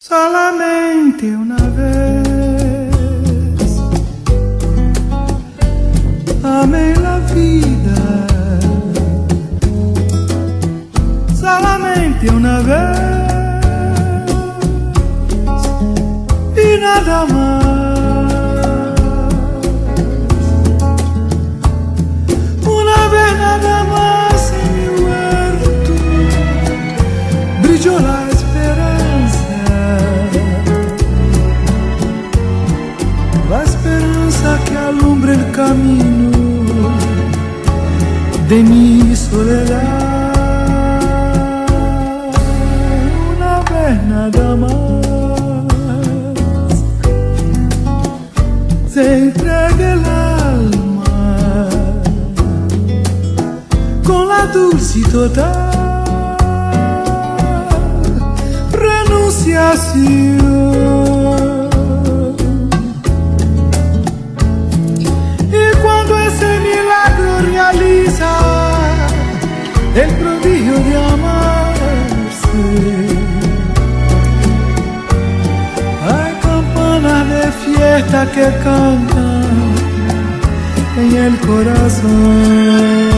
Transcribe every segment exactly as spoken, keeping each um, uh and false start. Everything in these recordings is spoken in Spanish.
Solamente una vez amé la vida, solamente una vez y nada más. Una vez nada más en mi huerto brilló la esperanza, la esperanza que alumbra el camino de mi soledad. Una vez nada más se entrega el alma con la dulce y total renunciación. Realiza el prodigio de amarse. Hay campanas de fiesta que cantan en el corazón.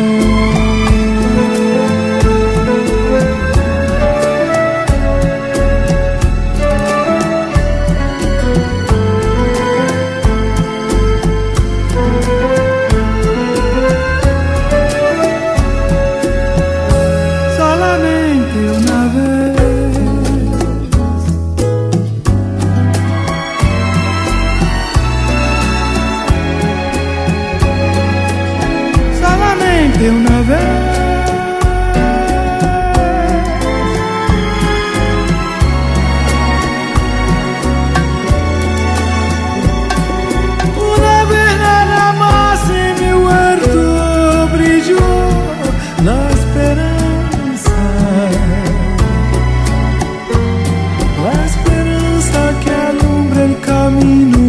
Una vez, una vez nada más en mi huerto brilló la esperanza, la esperanza que alumbra el camino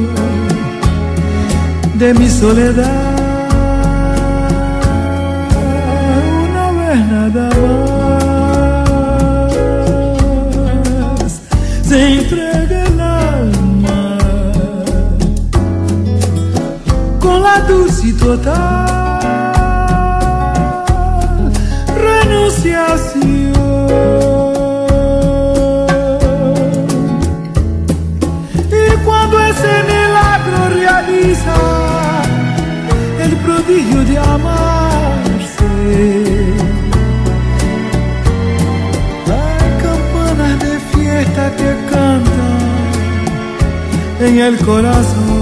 de mi soledad. Nada más se entrega el alma con la dulce y total renunciación. Y cuando ese milagro realiza el prodigio de amarse, que canta en el corazón.